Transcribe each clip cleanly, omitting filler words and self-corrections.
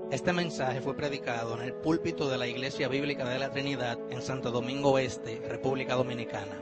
Este mensaje fue predicado en el púlpito de la Iglesia Bíblica de la Trinidad en Santo Domingo Este, República Dominicana.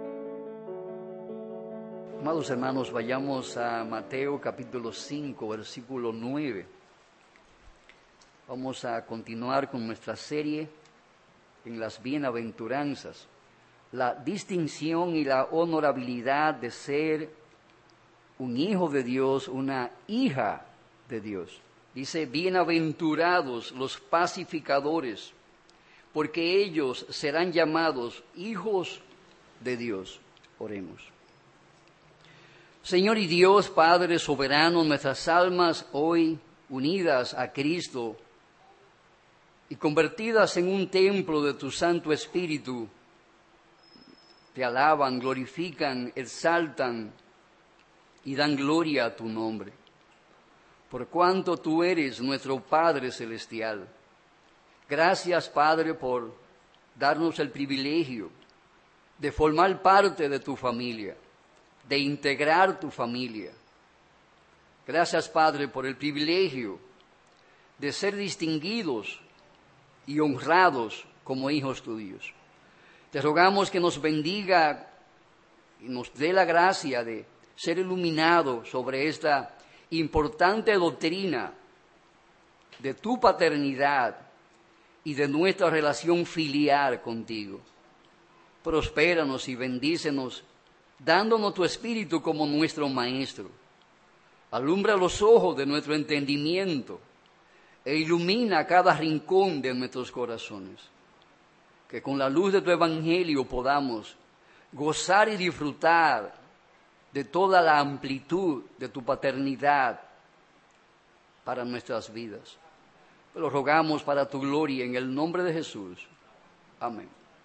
Amados hermanos, vayamos a Mateo capítulo 5, versículo 9. Vamos a continuar con nuestra serie en las bienaventuranzas, la distinción y la honorabilidad de ser un hijo de Dios, una hija de Dios. Dice, bienaventurados los pacificadores, porque ellos serán llamados hijos de Dios. Oremos. Señor y Dios, Padre soberano, nuestras almas hoy unidas a Cristo y convertidas en un templo de tu Santo Espíritu, te alaban, glorifican, exaltan y dan gloria a tu nombre. Por cuanto tú eres nuestro Padre Celestial. Gracias, Padre, por darnos el privilegio de formar parte de tu familia, de integrar tu familia. Gracias, Padre, por el privilegio de ser distinguidos y honrados como hijos tuyos. Te rogamos que nos bendiga y nos dé la gracia de ser iluminados sobre esta importante doctrina de tu paternidad y de nuestra relación filial contigo. Prospéranos y bendícenos, dándonos tu Espíritu como nuestro Maestro. Alumbra los ojos de nuestro entendimiento e ilumina cada rincón de nuestros corazones. Que con la luz de tu Evangelio podamos gozar y disfrutar de toda la amplitud de tu paternidad para nuestras vidas. Lo rogamos para tu gloria en el nombre de Jesús. Amén.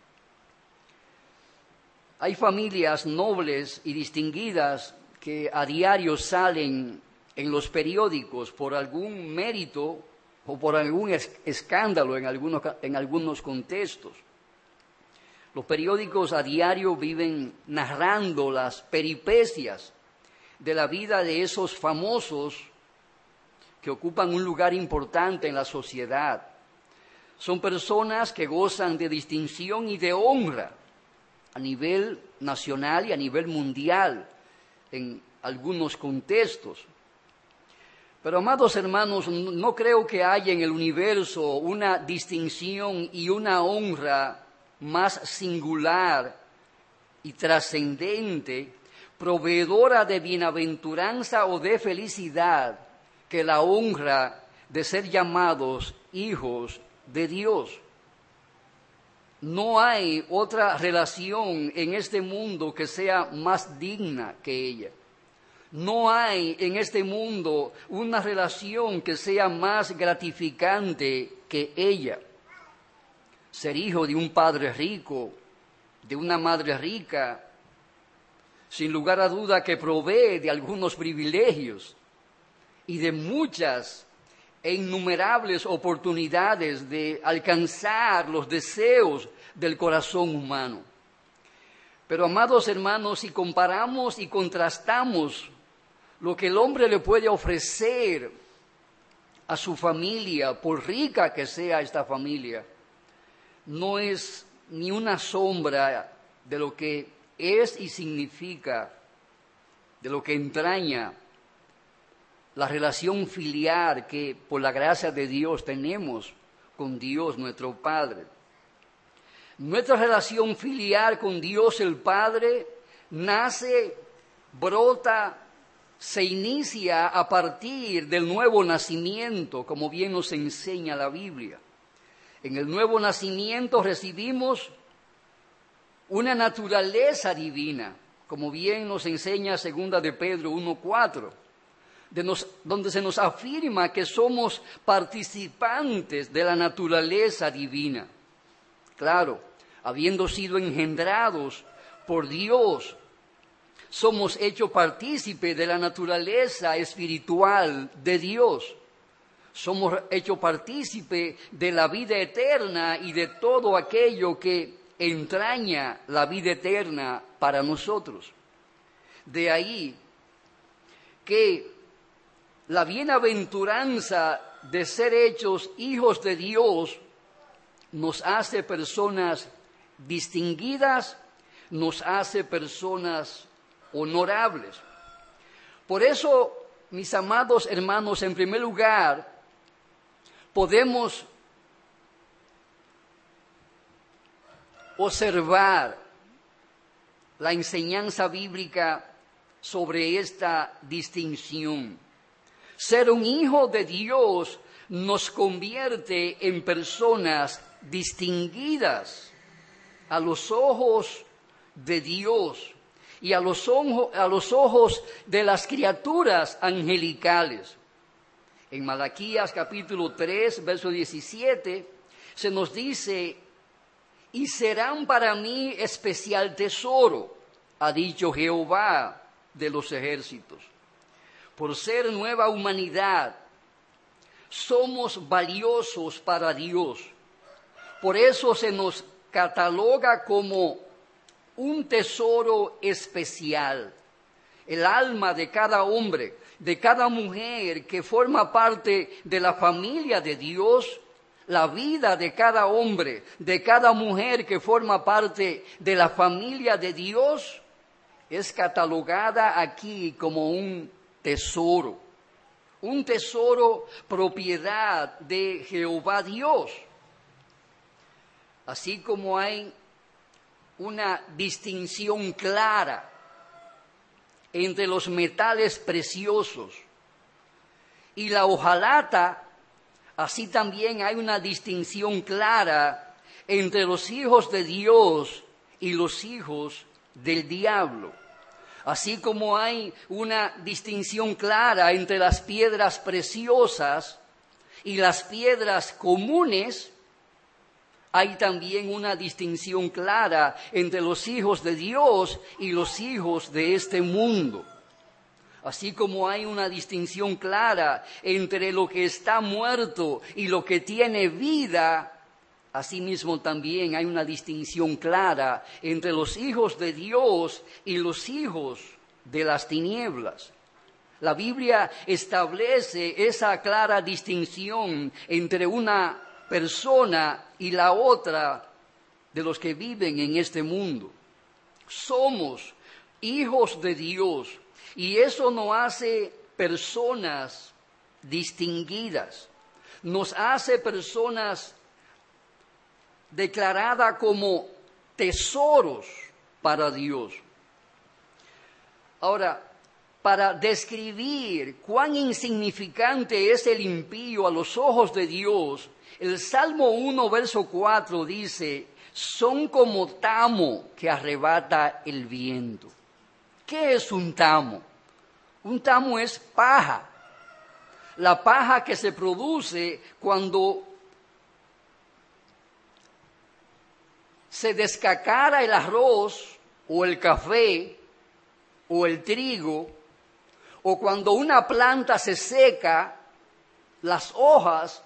Hay familias nobles y distinguidas que a diario salen en los periódicos por algún mérito o por algún escándalo en algunos contextos. Los periódicos a diario viven narrando las peripecias de la vida de esos famosos que ocupan un lugar importante en la sociedad. Son personas que gozan de distinción y de honra a nivel nacional y a nivel mundial en algunos contextos. Pero, amados hermanos, no creo que haya en el universo una distinción y una honra más singular y trascendente, proveedora de bienaventuranza o de felicidad, que la honra de ser llamados hijos de Dios. No hay otra relación en este mundo que sea más digna que ella. No hay en este mundo una relación que sea más gratificante que ella. Ser hijo de un padre rico, de una madre rica, sin lugar a duda que provee de algunos privilegios y de muchas e innumerables oportunidades de alcanzar los deseos del corazón humano. Pero, amados hermanos, si comparamos y contrastamos lo que el hombre le puede ofrecer a su familia, por rica que sea esta familia, no es ni una sombra de lo que es y significa, de lo que entraña la relación filial que por la gracia de Dios tenemos con Dios nuestro Padre. Nuestra relación filial con Dios el Padre nace, brota, se inicia a partir del nuevo nacimiento, como bien nos enseña la Biblia. En el nuevo nacimiento recibimos una naturaleza divina, como bien nos enseña 2 de Pedro 1:4, donde se nos afirma que somos participantes de la naturaleza divina. Claro, habiendo sido engendrados por Dios, somos hechos partícipes de la naturaleza espiritual de Dios. Somos hechos partícipes de la vida eterna y de todo aquello que entraña la vida eterna para nosotros. De ahí que la bienaventuranza de ser hechos hijos de Dios nos hace personas distinguidas, nos hace personas honorables. Por eso, mis amados hermanos, en primer lugar, podemos observar la enseñanza bíblica sobre esta distinción. Ser un hijo de Dios nos convierte en personas distinguidas a los ojos de Dios y a los ojos de las criaturas angelicales. En Malaquías capítulo 3, verso 17, se nos dice: y serán para mí especial tesoro, ha dicho Jehová de los ejércitos. Por ser nueva humanidad, somos valiosos para Dios. Por eso se nos cataloga como un tesoro especial. El alma de cada hombre, de cada mujer que forma parte de la familia de Dios, la vida de cada hombre, de cada mujer que forma parte de la familia de Dios, es catalogada aquí como un tesoro propiedad de Jehová Dios. Así como hay una distinción clara entre los metales preciosos y la hojalata, así también hay una distinción clara entre los hijos de Dios y los hijos del diablo. Así como hay una distinción clara entre las piedras preciosas y las piedras comunes, hay también una distinción clara entre los hijos de Dios y los hijos de este mundo. Así como hay una distinción clara entre lo que está muerto y lo que tiene vida, asimismo también hay una distinción clara entre los hijos de Dios y los hijos de las tinieblas. La Biblia establece esa clara distinción entre una persona y la otra de los que viven en este mundo. Somos hijos de Dios y eso nos hace personas distinguidas, nos hace personas declarada como tesoros para Dios. Ahora, para describir cuán insignificante es el impío a los ojos de Dios, el Salmo 1, verso 4 dice: son como tamo que arrebata el viento. ¿Qué es un tamo? Un tamo es paja. La paja que se produce cuando se descacara el arroz o el café o el trigo, o cuando una planta se seca, las hojas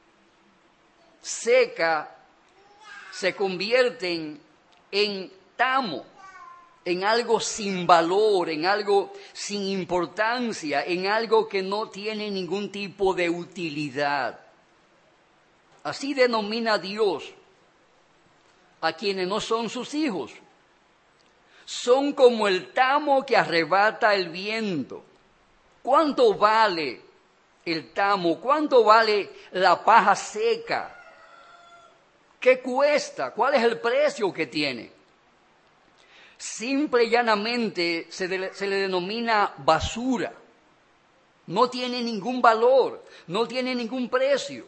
secas se convierten en tamo, en algo sin valor, en algo sin importancia, en algo que no tiene ningún tipo de utilidad. Así denomina Dios a quienes no son sus hijos. Son como el tamo que arrebata el viento. ¿Cuánto vale el tamo? ¿Cuánto vale la paja seca? ¿Qué cuesta? ¿Cuál es el precio que tiene? Simple y llanamente se le denomina basura. No tiene ningún valor, no tiene ningún precio.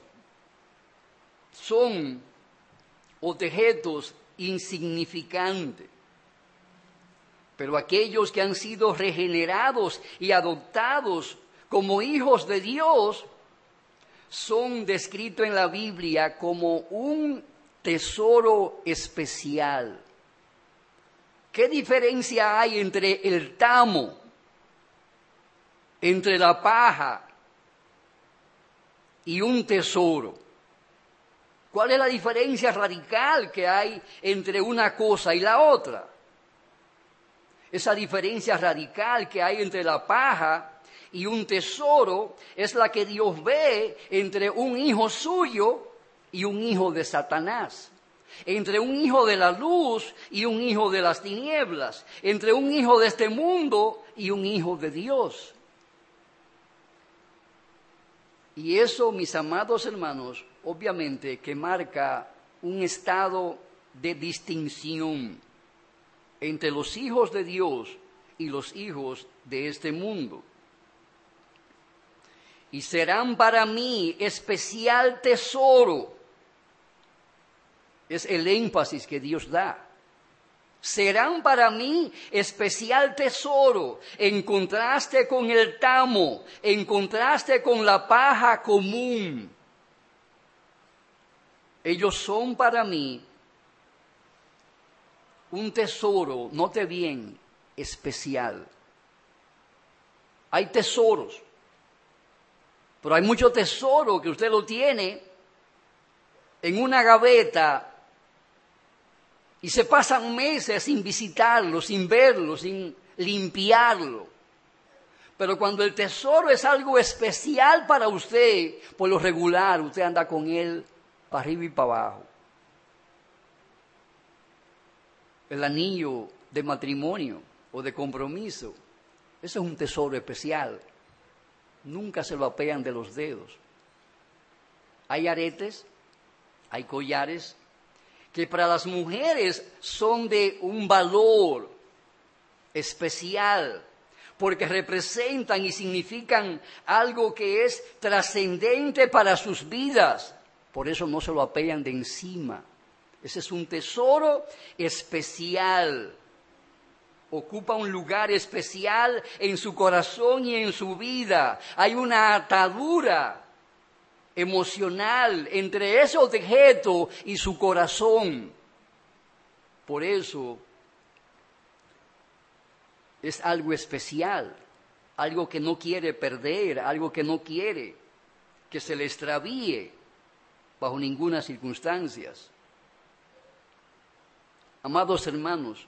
Son objetos insignificantes. Pero aquellos que han sido regenerados y adoptados como hijos de Dios son descritos en la Biblia como un tesoro especial. ¿Qué diferencia hay entre el tamo, entre la paja y un tesoro? ¿Cuál es la diferencia radical que hay entre una cosa y la otra? Esa diferencia radical que hay entre la paja Y un tesoro es la que Dios ve entre un hijo suyo y un hijo de Satanás. Entre un hijo de la luz y un hijo de las tinieblas. Entre un hijo de este mundo y un hijo de Dios. Y eso, mis amados hermanos, obviamente que marca un estado de distinción entre los hijos de Dios y los hijos de este mundo. Y serán para mí especial tesoro. Es el énfasis que Dios da. Serán para mí especial tesoro, en contraste con el tamo, en contraste con la paja común. Ellos son para mí un tesoro, note bien, especial. Hay tesoros, pero hay mucho tesoro que usted lo tiene en una gaveta y se pasan meses sin visitarlo, sin verlo, sin limpiarlo. Pero cuando el tesoro es algo especial para usted, por lo regular usted anda con él para arriba y para abajo. El anillo de matrimonio o de compromiso, eso es un tesoro especial. Nunca se lo apean de los dedos. Hay aretes, hay collares que para las mujeres son de un valor especial, porque representan y significan algo que es trascendente para sus vidas. Por eso no se lo apean de encima. Ese es un tesoro especial. Ocupa un lugar especial en su corazón y en su vida. Hay una atadura emocional entre ese objeto y su corazón. Por eso es algo especial, algo que no quiere perder, algo que no quiere que se le extravíe bajo ninguna circunstancia. Amados hermanos,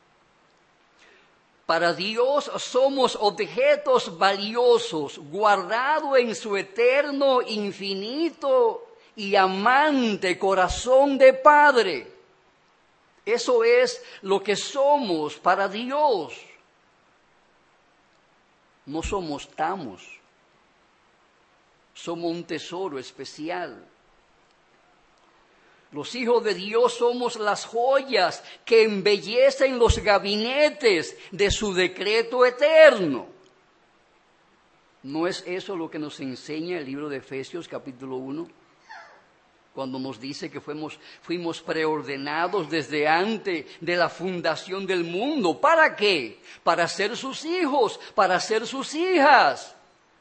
para Dios somos objetos valiosos, guardados en su eterno, infinito y amante corazón de Padre. Eso es lo que somos para Dios. No somos tamos, somos un tesoro especial. Los hijos de Dios somos las joyas que embellecen los gabinetes de su decreto eterno. ¿No es eso lo que nos enseña el libro de Efesios capítulo 1? Cuando nos dice que fuimos preordenados desde antes de la fundación del mundo. ¿Para qué? Para ser sus hijos, para ser sus hijas.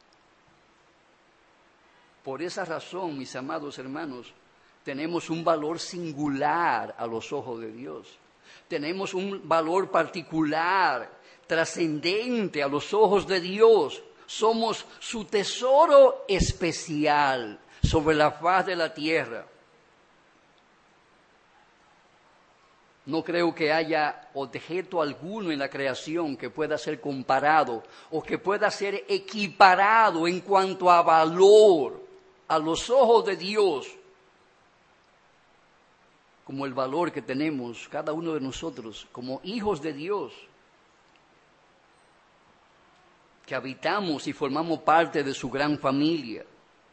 Por esa razón, mis amados hermanos, tenemos un valor singular a los ojos de Dios. Tenemos un valor particular, trascendente a los ojos de Dios. Somos su tesoro especial sobre la faz de la tierra. No creo que haya objeto alguno en la creación que pueda ser comparado o que pueda ser equiparado en cuanto a valor a los ojos de Dios, como el valor que tenemos cada uno de nosotros como hijos de Dios, que habitamos y formamos parte de su gran familia.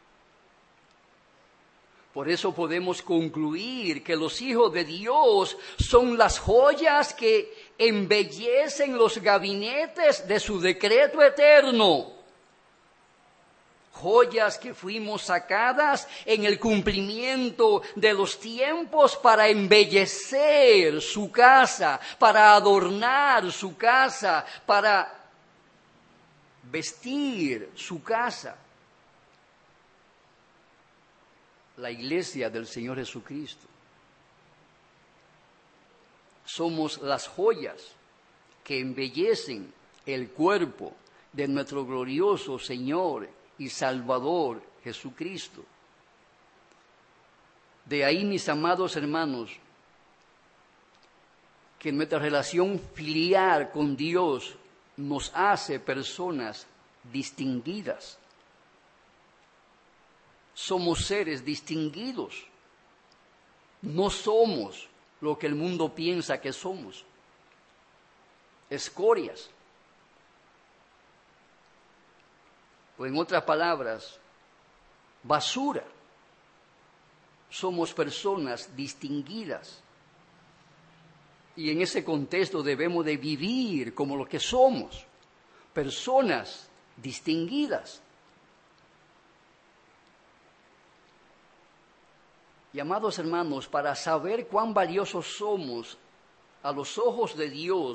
Por eso podemos concluir que los hijos de Dios son las joyas que embellecen los gabinetes de su decreto eterno. Joyas que fuimos sacadas en el cumplimiento de los tiempos para embellecer su casa, para adornar su casa, para vestir su casa. La iglesia del Señor Jesucristo. Somos las joyas que embellecen el cuerpo de nuestro glorioso Señor y Salvador Jesucristo. De ahí, mis amados hermanos, que nuestra relación filial con Dios nos hace personas distinguidas. Somos seres distinguidos. No somos lo que el mundo piensa que somos. Escorias. O en otras palabras, basura. Somos personas distinguidas. Y en ese contexto debemos de vivir como lo que somos, personas distinguidas. Y amados hermanos, para saber cuán valiosos somos a los ojos de Dios,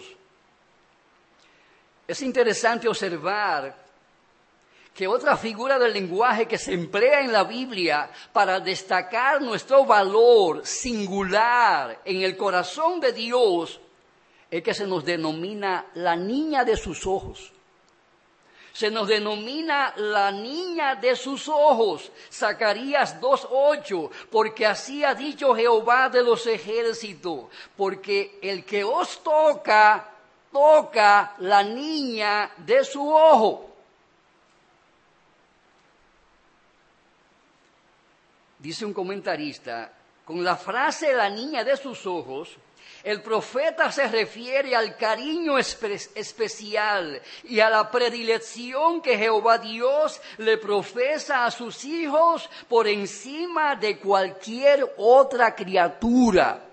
es interesante observar que otra figura del lenguaje que se emplea en la Biblia para destacar nuestro valor singular en el corazón de Dios es que se nos denomina la niña de sus ojos. Se nos denomina la niña de sus ojos. Zacarías 2:8, porque así ha dicho Jehová de los ejércitos, porque el que os toca, toca la niña de su ojo. Dice un comentarista, con la frase la niña de sus ojos, el profeta se refiere al cariño especial y a la predilección que Jehová Dios le profesa a sus hijos por encima de cualquier otra criatura.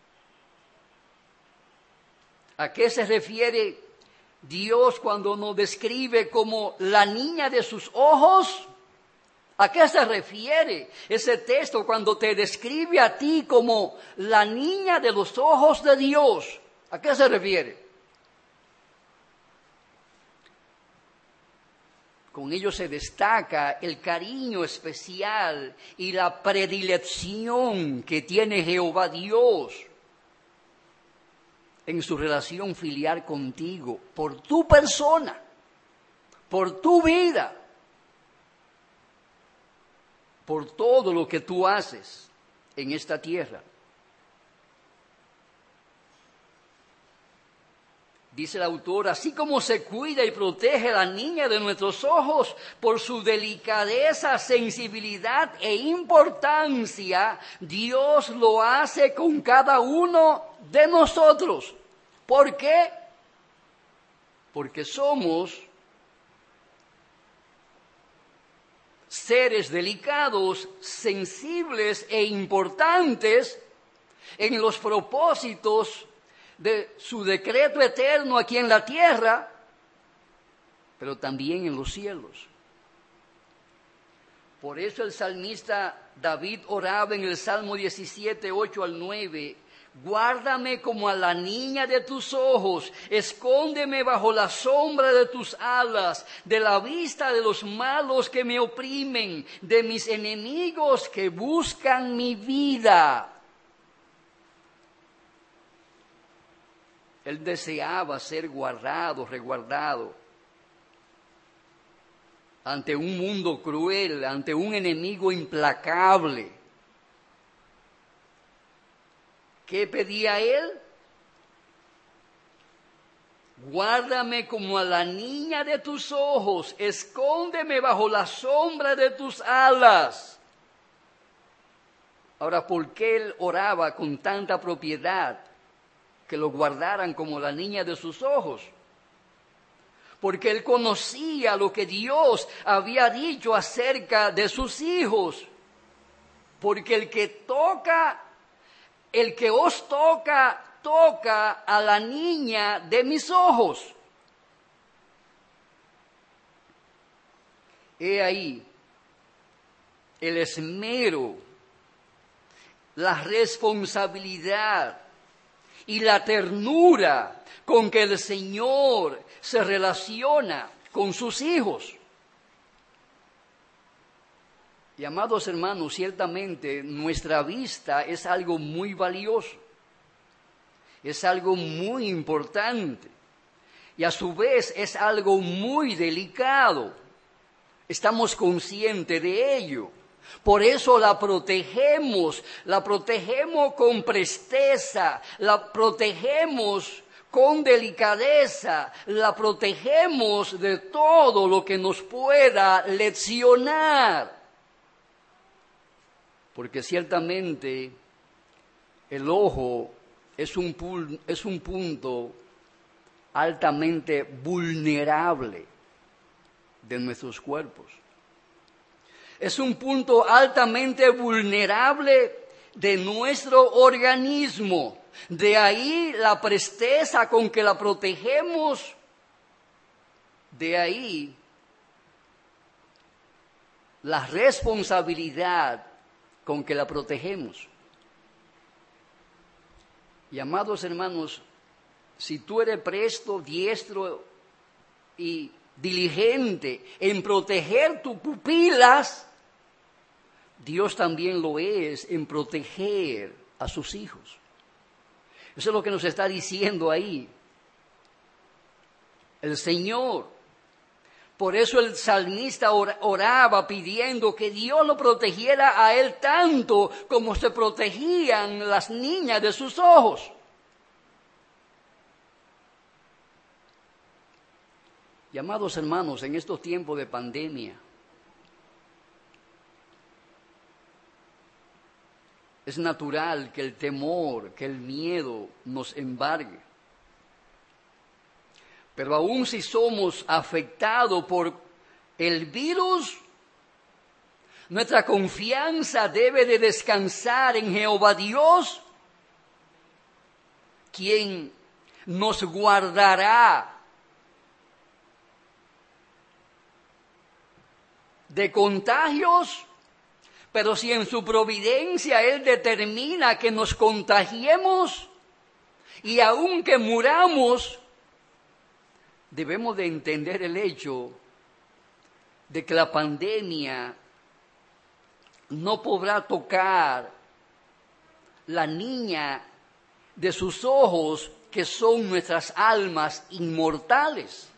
¿A qué se refiere Dios cuando nos describe como la niña de sus ojos? ¿A qué se refiere ese texto cuando te describe a ti como la niña de los ojos de Dios? ¿A qué se refiere? Con ello se destaca el cariño especial y la predilección que tiene Jehová Dios en su relación filial contigo, por tu persona, por tu vida, por todo lo que tú haces en esta tierra. Dice el autor, así como se cuida y protege a la niña de nuestros ojos por su delicadeza, sensibilidad e importancia, Dios lo hace con cada uno de nosotros. ¿Por qué? Porque somos seres delicados, sensibles e importantes en los propósitos de su decreto eterno aquí en la tierra, pero también en los cielos. Por eso el salmista David oraba en el Salmo 17, 8 al 9, guárdame como a la niña de tus ojos, escóndeme bajo la sombra de tus alas, de la vista de los malos que me oprimen, de mis enemigos que buscan mi vida. Él deseaba ser guardado, resguardado ante un mundo cruel, ante un enemigo implacable. ¿Qué pedía él? Guárdame como a la niña de tus ojos, escóndeme bajo la sombra de tus alas. Ahora, ¿por qué él oraba con tanta propiedad que lo guardaran como la niña de sus ojos? Porque él conocía lo que Dios había dicho acerca de sus hijos. Porque el que os toca, toca a la niña de mis ojos. He ahí el esmero, la responsabilidad y la ternura con que el Señor se relaciona con sus hijos. Y amados hermanos, ciertamente nuestra vista es algo muy valioso, es algo muy importante y a su vez es algo muy delicado. Estamos conscientes de ello. Por eso la protegemos con presteza, la protegemos con delicadeza, la protegemos de todo lo que nos pueda lesionar. Porque ciertamente el ojo es un punto altamente vulnerable de nuestros cuerpos. Es un punto altamente vulnerable de nuestro organismo. De ahí la presteza con que la protegemos. De ahí la responsabilidad con que la protegemos. Y amados hermanos, si tú eres presto, diestro y diligente en proteger tus pupilas, Dios también lo es en proteger a sus hijos. Eso es lo que nos está diciendo ahí el Señor. Por eso el salmista oraba pidiendo que Dios lo protegiera a él tanto como se protegían las niñas de sus ojos. Y amados hermanos, en estos tiempos de pandemia, es natural que el temor, que el miedo nos embargue. Pero aún si somos afectados por el virus, nuestra confianza debe de descansar en Jehová Dios, quien nos guardará de contagios. Pero si en su providencia Él determina que nos contagiemos y aunque muramos, debemos de entender el hecho de que la pandemia no podrá tocar la niña de sus ojos, que son nuestras almas inmortales.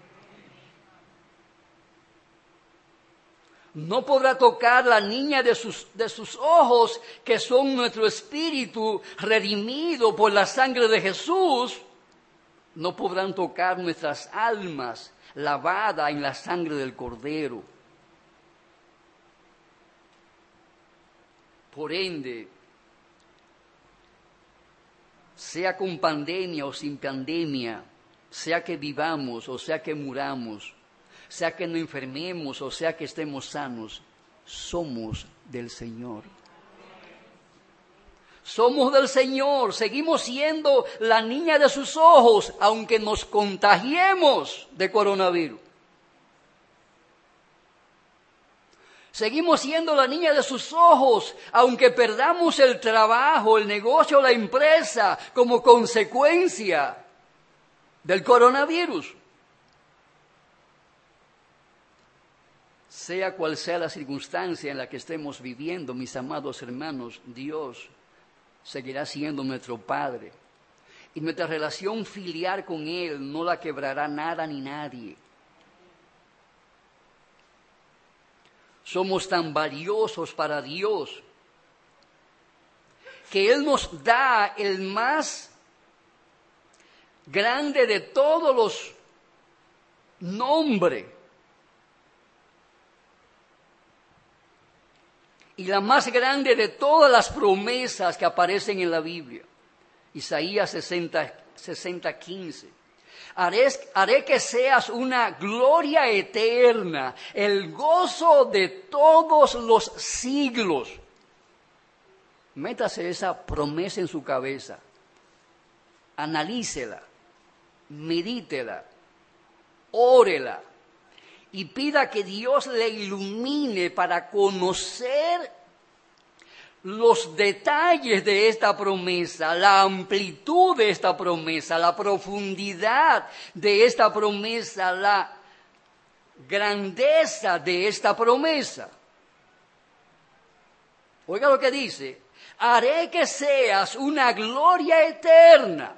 No podrá tocar la niña de sus ojos, que son nuestro espíritu redimido por la sangre de Jesús. No podrán tocar nuestras almas lavadas en la sangre del Cordero. Por ende, sea con pandemia o sin pandemia, sea que vivamos o sea que muramos, sea que nos enfermemos o sea que estemos sanos, somos del Señor. Somos del Señor, seguimos siendo la niña de sus ojos, aunque nos contagiemos de coronavirus. Seguimos siendo la niña de sus ojos, aunque perdamos el trabajo, el negocio, la empresa, como consecuencia del coronavirus. Sea cual sea la circunstancia en la que estemos viviendo, mis amados hermanos, Dios seguirá siendo nuestro Padre. Y nuestra relación filial con Él no la quebrará nada ni nadie. Somos tan valiosos para Dios que Él nos da el más grande de todos los nombres y la más grande de todas las promesas que aparecen en la Biblia. Isaías 60:15. Haré que seas una gloria eterna, el gozo de todos los siglos. Métase esa promesa en su cabeza, analícela, medítela, órela y pida que Dios le ilumine para conocer los detalles de esta promesa, la amplitud de esta promesa, la profundidad de esta promesa, la grandeza de esta promesa. Oiga lo que dice: haré que seas una gloria eterna,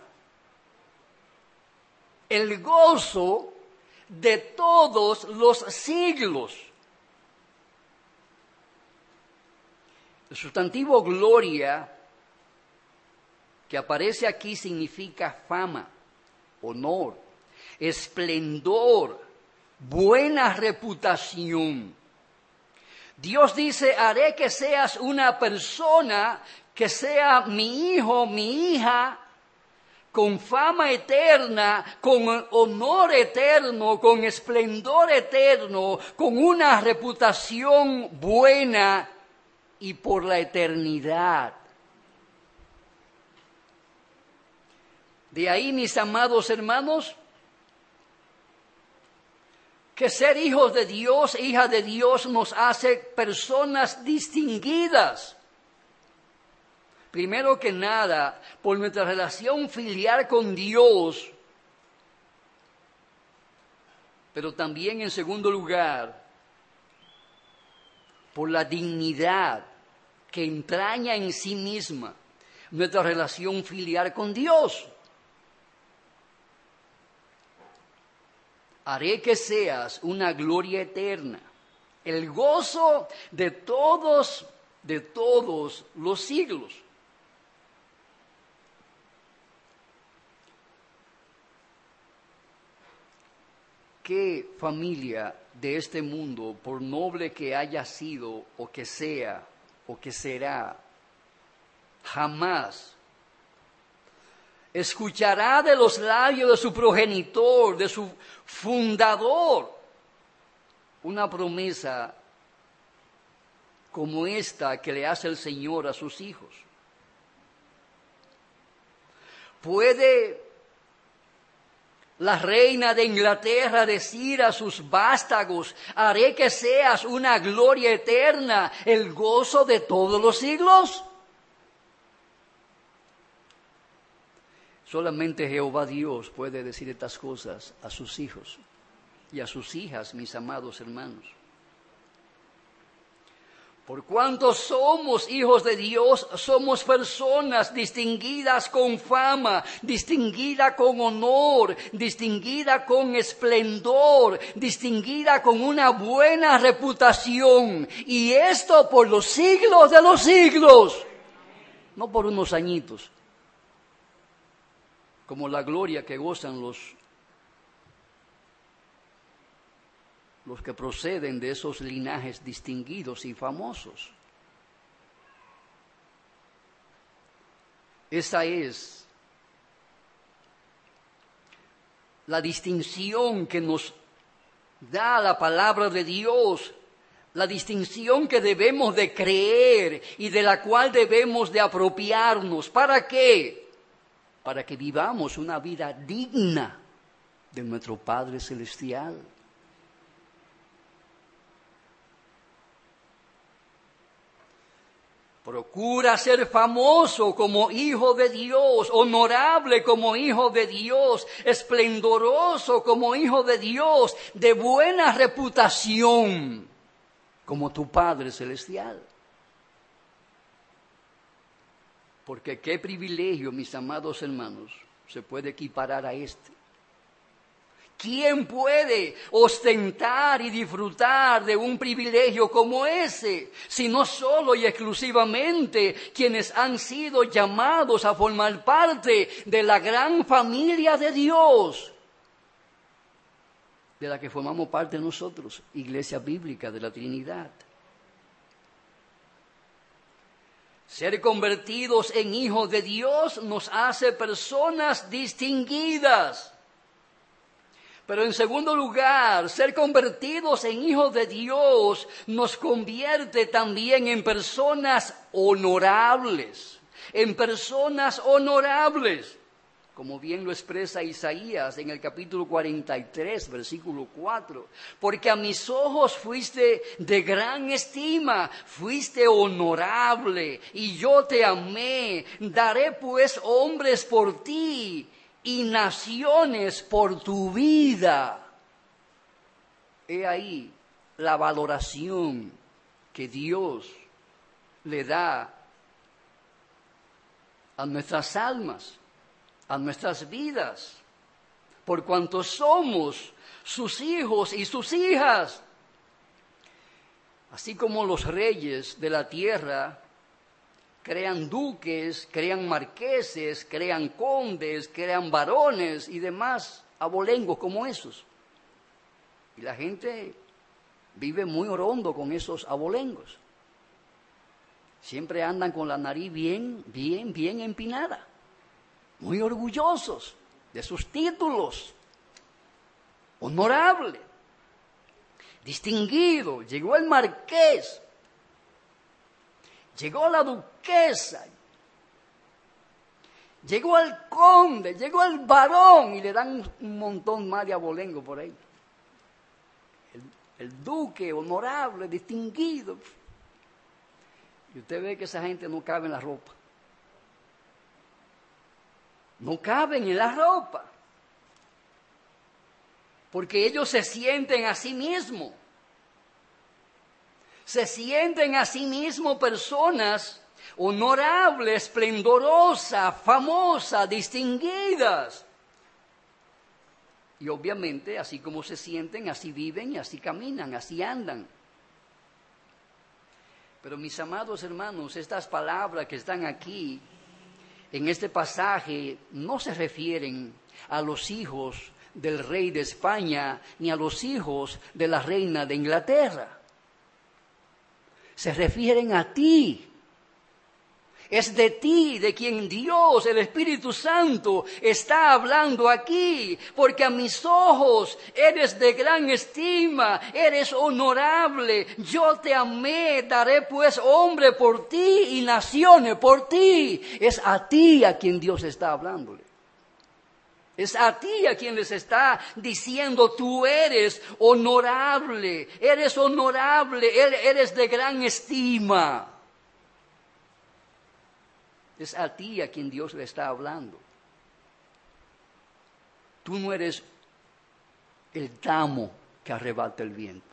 el gozo de todos los siglos. El sustantivo gloria que aparece aquí significa fama, honor, esplendor, buena reputación. Dios dice, haré que seas una persona que sea mi hijo, mi hija, con fama eterna, con honor eterno, con esplendor eterno, con una reputación buena y por la eternidad. De ahí, mis amados hermanos, que ser hijos de Dios, hijas de Dios, nos hace personas distinguidas. Primero que nada, por nuestra relación filial con Dios, pero también en segundo lugar, por la dignidad que entraña en sí misma nuestra relación filial con Dios. Haré que seas una gloria eterna, el gozo de todos los siglos. ¿Qué familia de este mundo, por noble que haya sido o que sea o que será, jamás escuchará de los labios de su progenitor, de su fundador, una promesa como esta que le hace el Señor a sus hijos? ¿Puede la reina de Inglaterra decir a sus vástagos, haré que seas una gloria eterna, el gozo de todos los siglos? Solamente Jehová Dios puede decir estas cosas a sus hijos y a sus hijas, mis amados hermanos. Por cuanto somos hijos de Dios, somos personas distinguidas con fama, distinguidas con honor, distinguidas con esplendor, distinguidas con una buena reputación. Y esto por los siglos de los siglos, no por unos añitos, como la gloria que gozan los que proceden de esos linajes distinguidos y famosos. Esa es la distinción que nos da la palabra de Dios, la distinción que debemos de creer y de la cual debemos de apropiarnos. ¿Para qué? Para que vivamos una vida digna de nuestro Padre Celestial. Procura ser famoso como hijo de Dios, honorable como hijo de Dios, esplendoroso como hijo de Dios, de buena reputación como tu Padre Celestial. Porque qué privilegio, mis amados hermanos, se puede equiparar a este. ¿Quién puede ostentar y disfrutar de un privilegio como ese, sino solo y exclusivamente quienes han sido llamados a formar parte de la gran familia de Dios, de la que formamos parte nosotros, Iglesia Bíblica de la Trinidad? Ser convertidos en hijos de Dios nos hace personas distinguidas. Pero en segundo lugar, ser convertidos en hijos de Dios nos convierte también en personas honorables, como bien lo expresa Isaías en el capítulo 43, versículo 4. Porque a mis ojos fuiste de gran estima, fuiste honorable, y yo te amé. Daré pues hombres por ti, y naciones por tu vida. He ahí la valoración que Dios le da a nuestras almas, a nuestras vidas, por cuanto somos sus hijos y sus hijas. Así como los reyes de la tierra crean duques, crean marqueses, crean condes, crean varones y demás abolengos como esos. Y la gente vive muy orondo con esos abolengos. Siempre andan con la nariz bien empinada, muy orgullosos de sus títulos, honorable, distinguido. Llegó el marqués, llegó la duquesa, llegó el conde, llegó el varón y le dan un montón más de abolengo por ahí. El duque, honorable, distinguido. Y usted ve que esa gente no cabe en la ropa. No caben en la ropa. Porque ellos se sienten a sí mismos. Se sienten a sí mismos personas honorables, esplendorosas, famosas, distinguidas. Y obviamente, así como se sienten, así viven, y así caminan, así andan. Pero mis amados hermanos, estas palabras que están aquí, en este pasaje, no se refieren a los hijos del rey de España, ni a los hijos de la reina de Inglaterra. Se refieren a ti. Es de ti, de quien Dios, el Espíritu Santo, está hablando aquí, porque a mis ojos eres de gran estima, eres honorable, yo te amé, daré pues hombre por ti y naciones por ti. Es a ti a quien Dios está hablándole. Es a ti a quien les está diciendo, tú eres honorable, eres de gran estima. Es a ti a quien Dios le está hablando. Tú no eres el tamo que arrebata el viento.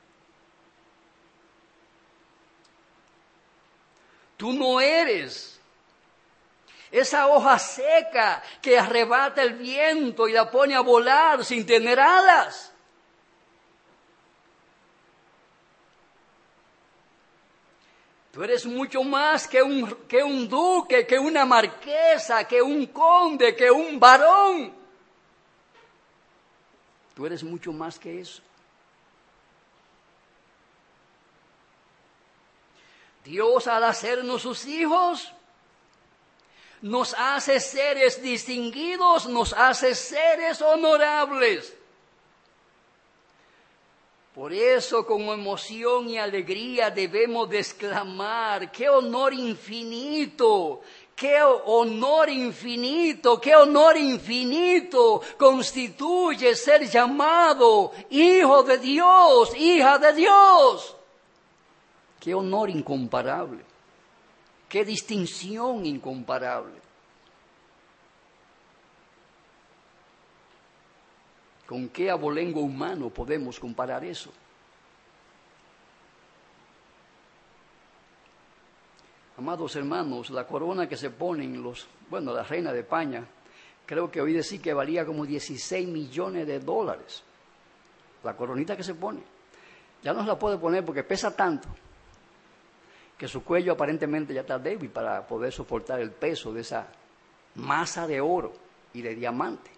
Tú no eres esa hoja seca que arrebata el viento y la pone a volar sin tener alas. Tú eres mucho más que un duque, que una marquesa, que un conde, que un varón. Tú eres mucho más que eso. Dios, al hacernos sus hijos, nos hace seres distinguidos, nos hace seres honorables. Por eso, con emoción y alegría debemos de exclamar, ¡qué honor infinito! ¡Qué honor infinito! ¡Qué honor infinito constituye ser llamado hijo de Dios, hija de Dios! ¡Qué honor incomparable! ¡Qué distinción incomparable! ¿Con qué abolengo humano podemos comparar eso? Amados hermanos, la corona que se ponen la reina de España, creo que oí decir que valía como 16 millones de dólares. La coronita que se pone. Ya no se la puede poner porque pesa tanto que su cuello aparentemente ya está débil para poder soportar el peso de esa masa de oro y de diamante.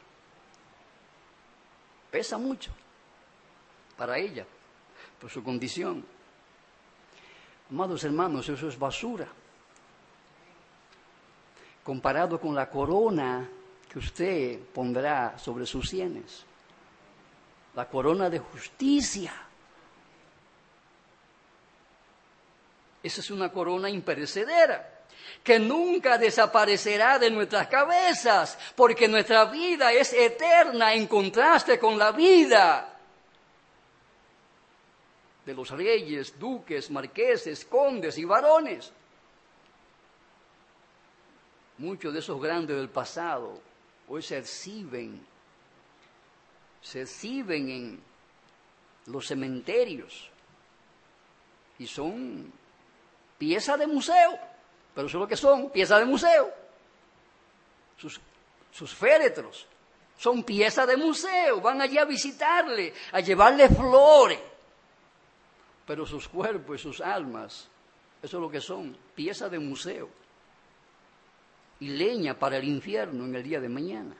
Pesa mucho para ella, por su condición. Amados hermanos, eso es basura. Comparado con la corona que usted pondrá sobre sus sienes. La corona de justicia. Esa es una corona imperecedera, que nunca desaparecerá de nuestras cabezas, porque nuestra vida es eterna en contraste con la vida de los reyes, duques, marqueses, condes y varones. Muchos de esos grandes del pasado hoy se exhiben en los cementerios y son piezas de museo. Pero eso es lo que son, piezas de museo. Sus féretros son piezas de museo. Van allí a visitarle, a llevarle flores. Pero sus cuerpos y sus almas Eso es lo que son, piezas de museo y leña para el infierno en el día de mañana.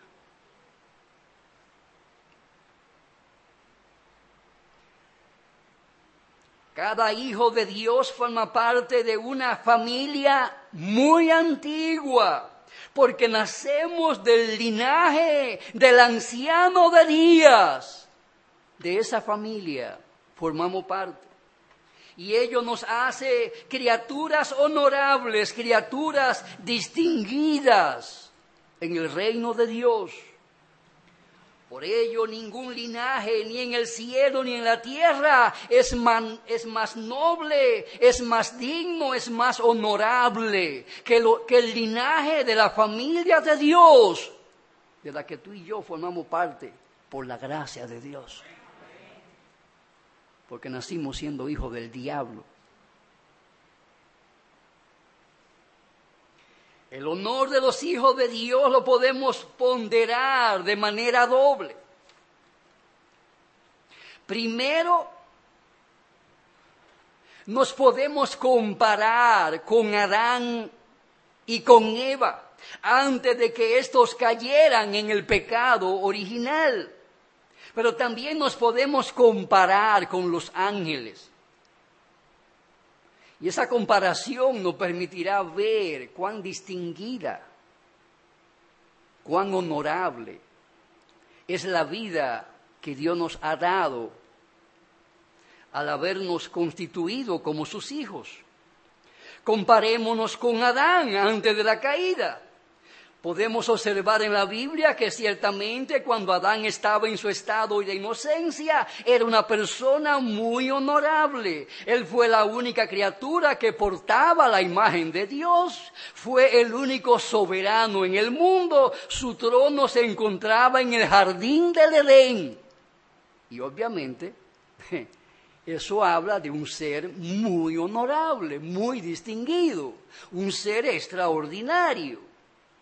Cada hijo de Dios forma parte de una familia muy antigua, porque nacemos del linaje del anciano de días. De esa familia formamos parte. Y ello nos hace criaturas honorables, criaturas distinguidas en el reino de Dios. Por ello, ningún linaje, ni en el cielo ni en la tierra, es más noble, es más digno, es más honorable que el linaje de la familia de Dios, de la que tú y yo formamos parte por la gracia de Dios. Porque nacimos siendo hijos del diablo. El honor de los hijos de Dios lo podemos ponderar de manera doble. Primero, nos podemos comparar con Adán y con Eva antes de que estos cayeran en el pecado original. Pero también nos podemos comparar con los ángeles. Y esa comparación nos permitirá ver cuán distinguida, cuán honorable es la vida que Dios nos ha dado al habernos constituido como sus hijos. Comparémonos con Adán antes de la caída. Podemos observar en la Biblia que ciertamente cuando Adán estaba en su estado de inocencia, era una persona muy honorable. Él fue la única criatura que portaba la imagen de Dios. Fue el único soberano en el mundo. Su trono se encontraba en el jardín del Edén. Y obviamente, eso habla de un ser muy honorable, muy distinguido, un ser extraordinario.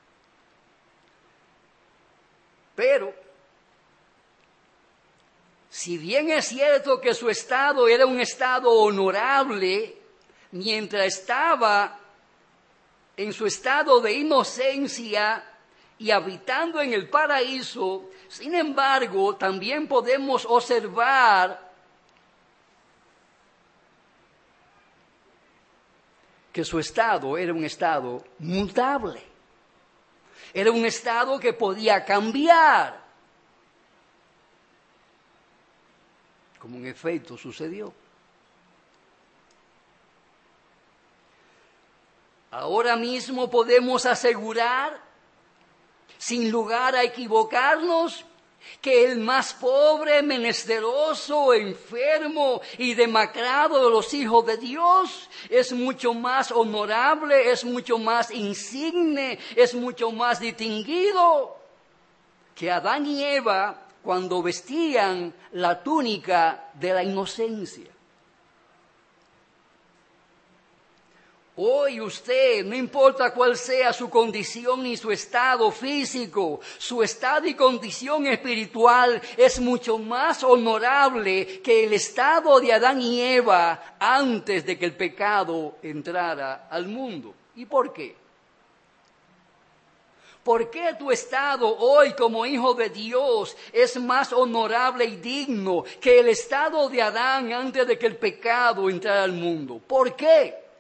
Pero, si bien es cierto que su estado era un estado honorable, mientras estaba en su estado de inocencia y habitando en el paraíso, sin embargo, también podemos observar que su estado era un estado mutable. Era un estado que podía cambiar, como en efecto sucedió. Ahora mismo podemos asegurar, sin lugar a equivocarnos, que el más pobre, menesteroso, enfermo y demacrado de los hijos de Dios es mucho más honorable, es mucho más insigne, es mucho más distinguido que Adán y Eva cuando vestían la túnica de la inocencia. Hoy usted, no importa cuál sea su condición ni su estado físico, su estado y condición espiritual es mucho más honorable que el estado de Adán y Eva antes de que el pecado entrara al mundo. ¿Y por qué? ¿Por qué tu estado hoy como hijo de Dios es más honorable y digno que el estado de Adán antes de que el pecado entrara al mundo? ¿Por qué?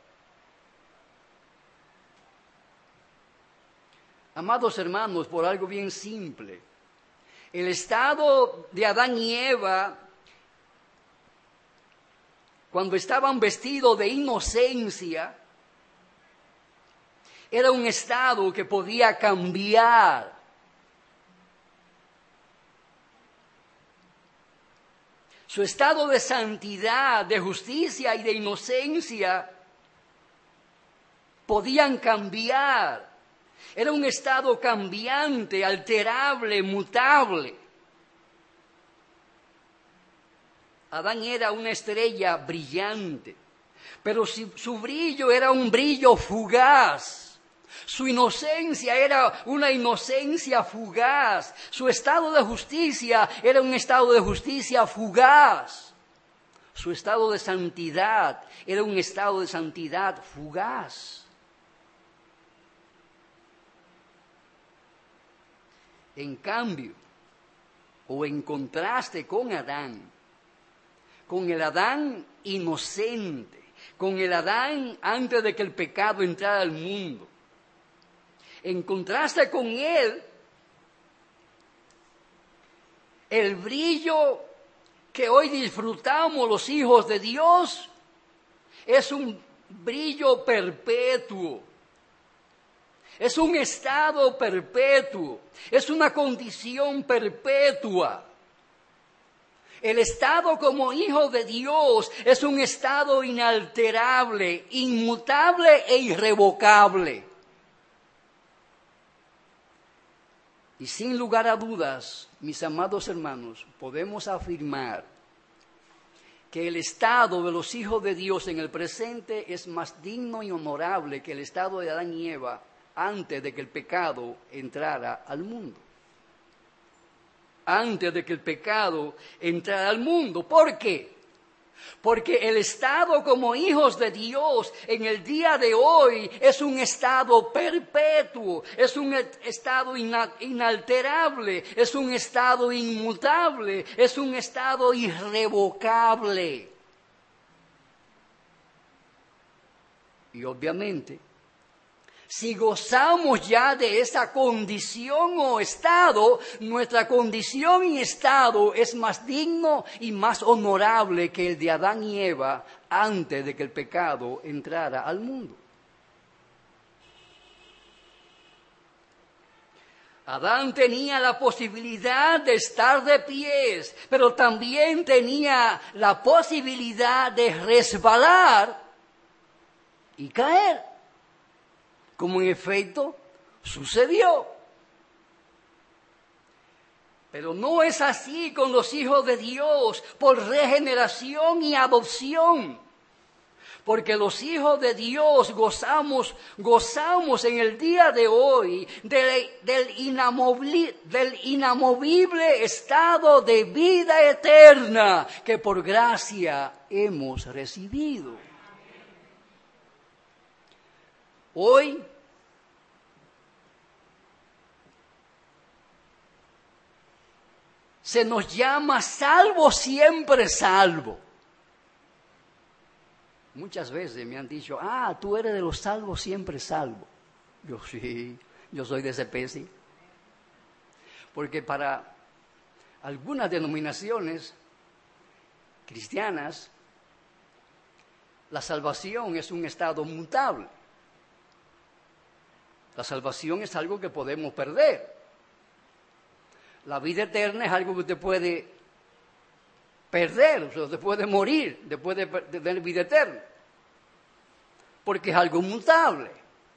Amados hermanos, por algo bien simple. El estado de Adán y Eva, cuando estaban vestidos de inocencia, era un estado que podía cambiar. Su estado de santidad, de justicia y de inocencia podían cambiar. Era un estado cambiante, alterable, mutable. Adán era una estrella brillante, pero su brillo era un brillo fugaz. Su inocencia era una inocencia fugaz. Su estado de justicia era un estado de justicia fugaz. Su estado de santidad era un estado de santidad fugaz. En cambio, o en contraste con el Adán inocente, con el Adán antes de que el pecado entrara al mundo, en contraste con él, el brillo que hoy disfrutamos los hijos de Dios es un brillo perpetuo. Es un estado perpetuo, es una condición perpetua. El estado como hijo de Dios es un estado inalterable, inmutable e irrevocable. Y sin lugar a dudas, mis amados hermanos, podemos afirmar que el estado de los hijos de Dios en el presente es más digno y honorable que el estado de Adán y Eva antes de que el pecado entrara al mundo. Antes de que el pecado entrara al mundo. ¿Por qué? Porque el estado como hijos de Dios en el día de hoy es un estado perpetuo, es un estado inalterable, es un estado inmutable, es un estado irrevocable. Y obviamente, si gozamos ya de esa condición o estado, nuestra condición y estado es más digno y más honorable que el de Adán y Eva antes de que el pecado entrara al mundo. Adán tenía la posibilidad de estar de pies, pero también tenía la posibilidad de resbalar y caer. Como en efecto sucedió. Pero no es así con los hijos de Dios por regeneración y adopción. Porque los hijos de Dios gozamos en el día de hoy del inamovible estado de vida eterna que por gracia hemos recibido. Hoy se nos llama salvo, siempre salvo. Muchas veces me han dicho, tú eres de los salvos, siempre salvo. Yo sí, yo soy de ese especie. Porque para algunas denominaciones cristianas, la salvación es un estado mutable. La salvación es algo que podemos perder. La vida eterna es algo que usted puede perder, o sea, usted puede morir después de tener vida eterna. Porque es algo mutable.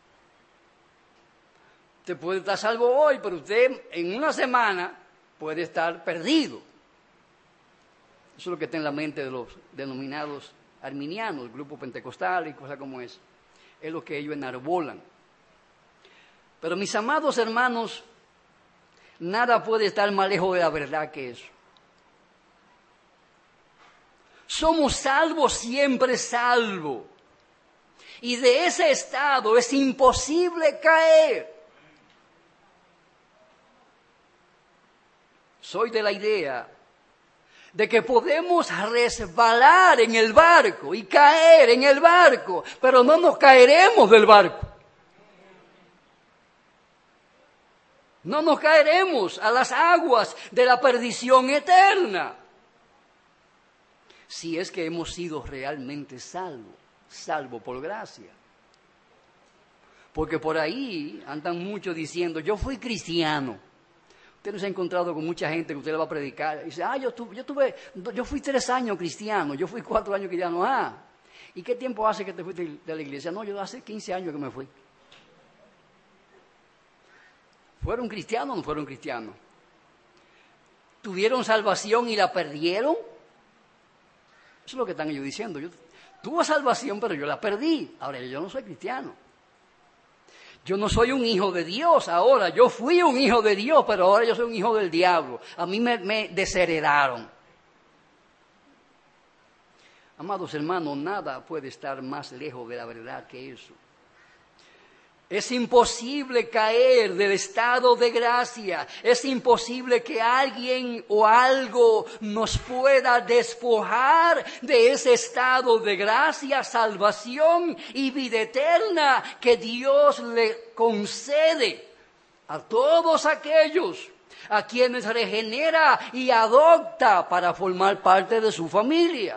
Usted puede estar salvo hoy, pero usted en una semana puede estar perdido. Eso es lo que está en la mente de los denominados arminianos, el grupo pentecostal y cosas como eso. Es lo que ellos enarbolan. Pero mis amados hermanos, nada puede estar más lejos de la verdad que eso. Somos salvos, siempre salvos. Y de ese estado es imposible caer. Soy de la idea de que podemos resbalar en el barco y caer en el barco, pero no nos caeremos del barco. No nos caeremos a las aguas de la perdición eterna. Si es que hemos sido realmente salvo por gracia. Porque por ahí andan muchos diciendo, yo fui cristiano. Usted no se ha encontrado con mucha gente que usted le va a predicar. Y dice, yo fui 3 años cristiano, yo fui 4 años cristiano. ¿Y qué tiempo hace que te fuiste de la iglesia? No, yo hace 15 años que me fui. ¿Fueron cristianos o no fueron cristianos? ¿Tuvieron salvación y la perdieron? Eso es lo que están ellos diciendo. Yo tuve salvación, pero yo la perdí. Ahora, yo no soy cristiano. Yo no soy un hijo de Dios ahora. Yo fui un hijo de Dios, pero ahora yo soy un hijo del diablo. A mí me desheredaron. Amados hermanos, nada puede estar más lejos de la verdad que eso. Es imposible caer del estado de gracia. Es imposible que alguien o algo nos pueda despojar de ese estado de gracia, salvación y vida eterna que Dios le concede a todos aquellos a quienes regenera y adopta para formar parte de su familia.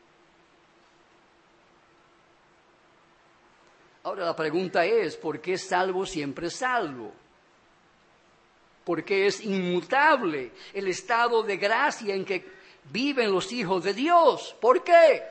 Ahora la pregunta es, ¿por qué salvo siempre salvo? ¿Por qué es inmutable el estado de gracia en que viven los hijos de Dios? ¿Por qué?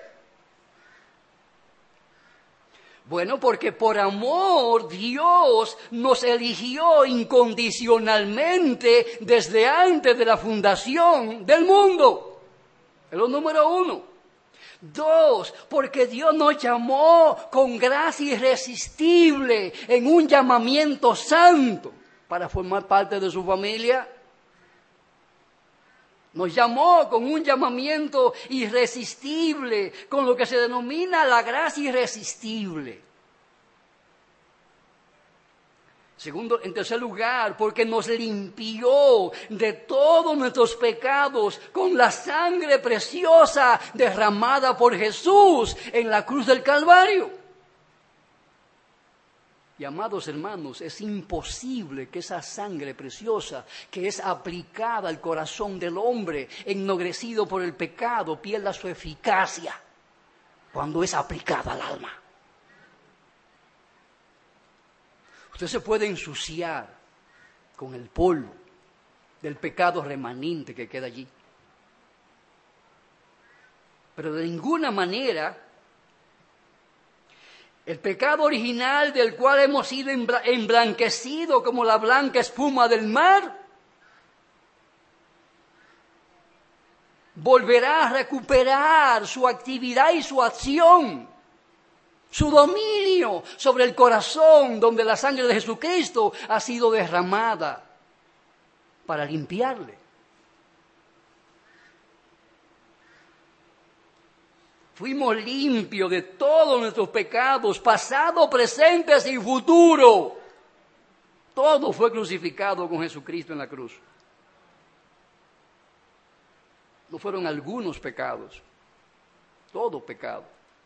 Bueno, porque por amor Dios nos eligió incondicionalmente desde antes de la fundación del mundo. Es lo número 1. 2, porque Dios nos llamó con gracia irresistible en un llamamiento santo para formar parte de su familia. Nos llamó con un llamamiento irresistible, con lo que se denomina la gracia irresistible. Segundo, en tercer lugar, porque nos limpió de todos nuestros pecados con la sangre preciosa derramada por Jesús en la cruz del Calvario. Y amados hermanos, es imposible que esa sangre preciosa que es aplicada al corazón del hombre, ennoblecido por el pecado, pierda su eficacia cuando es aplicada al alma. Usted se puede ensuciar con el polvo del pecado remanente que queda allí. Pero de ninguna manera el pecado original del cual hemos sido emblanquecidos como la blanca espuma del mar, volverá a recuperar su actividad y su acción, su dominio sobre el corazón donde la sangre de Jesucristo ha sido derramada para limpiarle. Fuimos limpios de todos nuestros pecados, pasado, presentes y futuro. Todo fue crucificado con Jesucristo en la cruz. No fueron algunos pecados, todo pecado.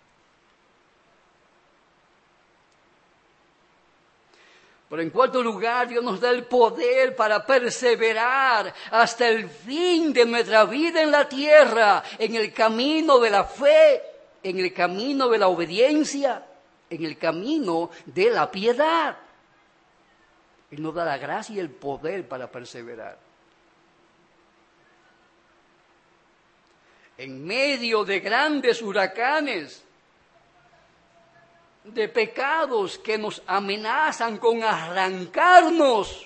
Pero en cuarto lugar, Dios nos da el poder para perseverar hasta el fin de nuestra vida en la tierra, en el camino de la fe, en el camino de la obediencia, en el camino de la piedad. Él nos da la gracia y el poder para perseverar. En medio de grandes huracanes, de pecados que nos amenazan con arrancarnos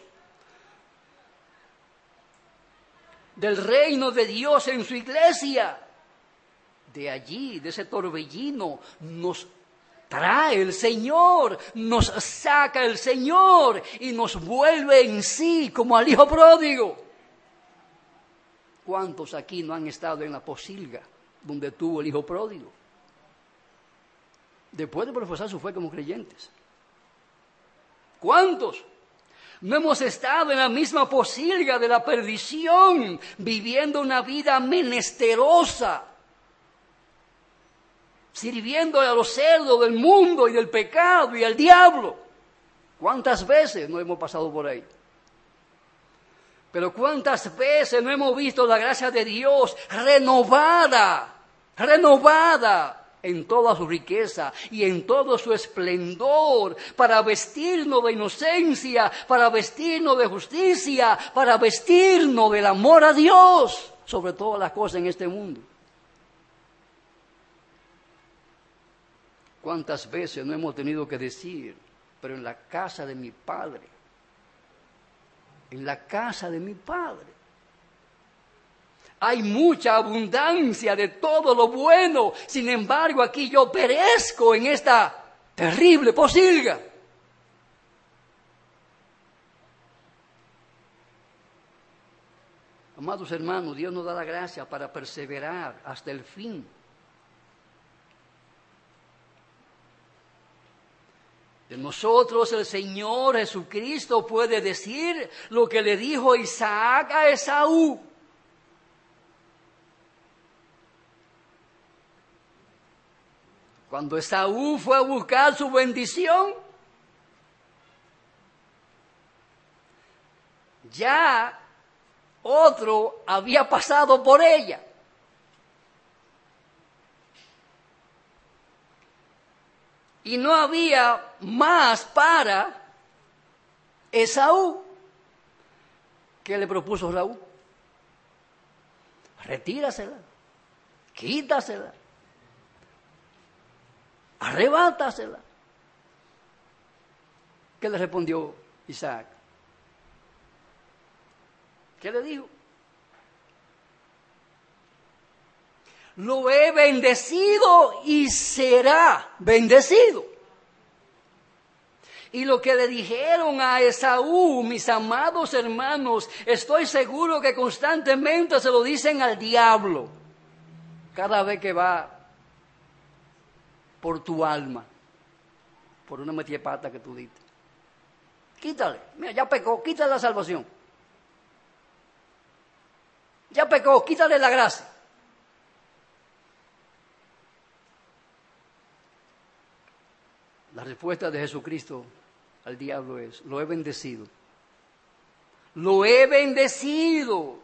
del reino de Dios en su iglesia. De allí, de ese torbellino, nos trae el Señor, nos saca el Señor y nos vuelve en sí como al hijo pródigo. ¿Cuántos aquí no han estado en la posilga donde tuvo el hijo pródigo? Después de profesar su fe como creyentes. ¿Cuántos no hemos estado en la misma posilga de la perdición, viviendo una vida menesterosa, sirviendo a los cerdos del mundo y del pecado y al diablo? ¿Cuántas veces no hemos pasado por ahí? Pero ¿cuántas veces no hemos visto la gracia de Dios renovada en toda su riqueza y en todo su esplendor, para vestirnos de inocencia, para vestirnos de justicia, para vestirnos del amor a Dios sobre todas las cosas en este mundo? ¿Cuántas veces no hemos tenido que decir, pero en la casa de mi Padre, en la casa de mi Padre hay mucha abundancia de todo lo bueno, sin embargo aquí yo perezco en esta terrible posilga? Amados hermanos, Dios nos da la gracia para perseverar hasta el fin. De nosotros el Señor Jesucristo puede decir lo que le dijo Isaac a Esaú. Cuando Esaú fue a buscar su bendición, ya otro había pasado por ella. Y no había más para Esaú. ¿Qué le propuso Esaú? Retírasela, quítasela, arrebátasela. ¿Qué le respondió Isaac? ¿Qué le dijo? Lo he bendecido y será bendecido. Y lo que le dijeron a Esaú, mis amados hermanos, estoy seguro que constantemente se lo dicen al diablo cada vez que va por tu alma, por una metiepata que tú diste. Quítale, mira, ya pecó, quítale la salvación. Ya pecó, quítale la gracia. La respuesta de Jesucristo al diablo es: lo he bendecido. Lo he bendecido.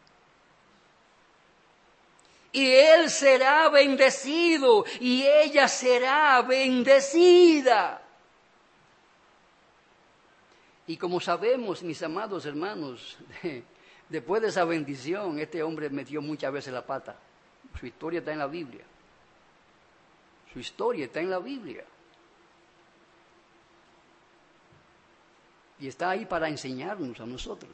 Y él será bendecido y ella será bendecida. Y como sabemos, mis amados hermanos, después de esa bendición, este hombre metió muchas veces la pata. Su historia está en la Biblia. Su historia está en la Biblia. Y está ahí para enseñarnos a nosotros.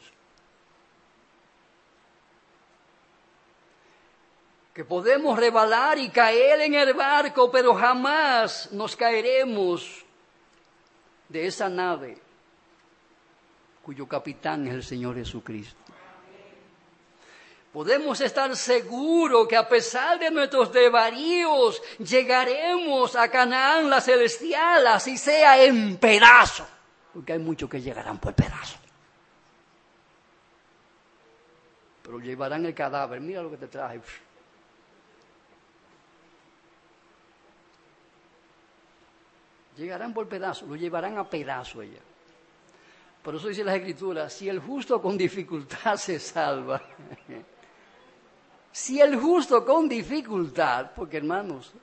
Que podemos rebalar y caer en el barco, pero jamás nos caeremos de esa nave cuyo capitán es el Señor Jesucristo. Podemos estar seguros que a pesar de nuestros desvaríos, llegaremos a Canaán la celestial, así sea en pedazos. Porque hay muchos que llegarán por pedazos. Pero llevarán el cadáver. Mira lo que te traje. Llegarán por pedazos, lo llevarán a pedazos ella. Por eso dice las Escrituras: si el justo con dificultad se salva. Si el justo con dificultad, porque hermanos,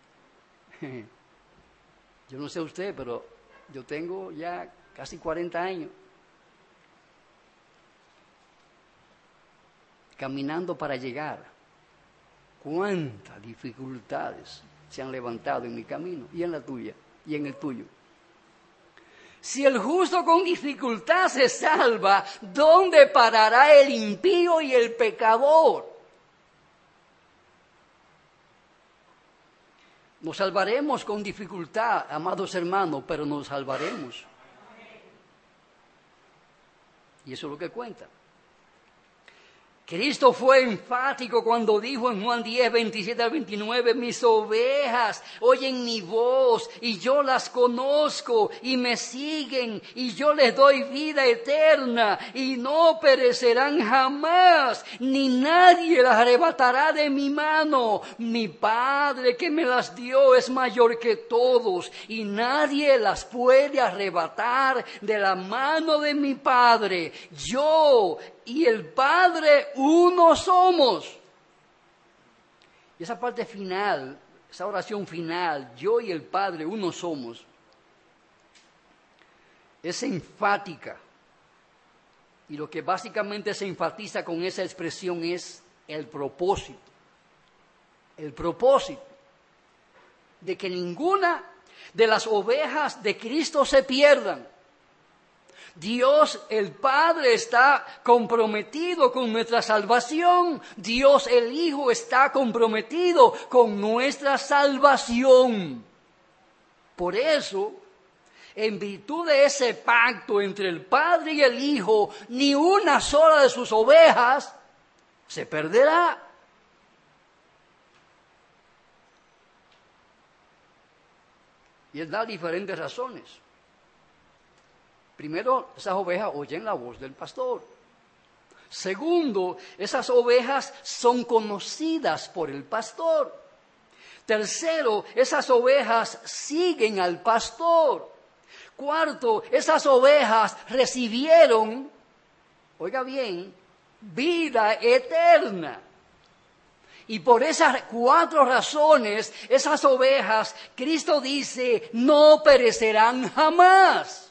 yo no sé usted, pero yo tengo ya casi 40 años caminando para llegar. ¿Cuántas dificultades se han levantado en mi camino y en la tuya y en el tuyo? Si el justo con dificultad se salva, ¿dónde parará el impío y el pecador? Nos salvaremos con dificultad, amados hermanos, pero nos salvaremos. Y eso es lo que cuenta. Cristo fue enfático cuando dijo en Juan 10, 27 al 29, mis ovejas oyen mi voz y yo las conozco y me siguen y yo les doy vida eterna y no perecerán jamás, ni nadie las arrebatará de mi mano. Mi Padre que me las dio es mayor que todos y nadie las puede arrebatar de la mano de mi Padre. Yo y el Padre uno somos. Y esa parte final, esa oración final, yo y el Padre uno somos, es enfática. Y lo que básicamente se enfatiza con esa expresión es el propósito. El propósito de que ninguna de las ovejas de Cristo se pierdan. Dios el Padre está comprometido con nuestra salvación. Dios el Hijo está comprometido con nuestra salvación. Por eso, en virtud de ese pacto entre el Padre y el Hijo, ni una sola de sus ovejas se perderá. Y Él da diferentes razones. Primero, esas ovejas oyen la voz del pastor. Segundo, esas ovejas son conocidas por el pastor. Tercero, esas ovejas siguen al pastor. Cuarto, esas ovejas recibieron, oiga bien, vida eterna. Y por esas 4 razones, esas ovejas, Cristo dice, no perecerán jamás.